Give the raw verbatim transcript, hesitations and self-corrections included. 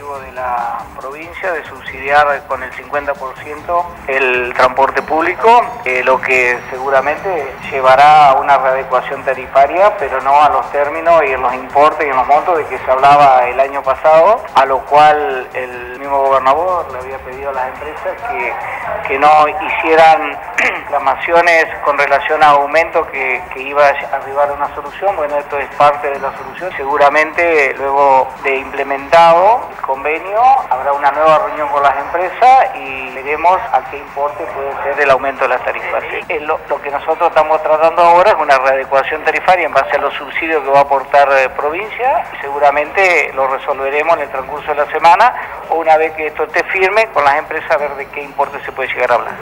objetivo de la provincia de subsidiar con el cincuenta por ciento el transporte público, eh, lo que seguramente llevará a una readecuación tarifaria, pero no a los términos y en los importes y en los montos de que se hablaba el año pasado, a lo cual el mismo gobernador le había pedido a las empresas que, que no hicieran reclamaciones con relación a aumento que, que iba a arribar a una solución. Bueno, esto es parte de la solución. Seguramente luego de implementado el convenio habrá una nueva reunión con las empresas y veremos a qué importe puede ser el aumento de las tarifas. Sí, lo, lo que nosotros estamos tratando ahora es una readecuación tarifaria en base a los subsidios que va a aportar eh, provincia, y seguramente lo resolveremos en el transcurso de la semana o una vez que esto esté firme con las empresas a ver de qué importe se puede llegar a hablar.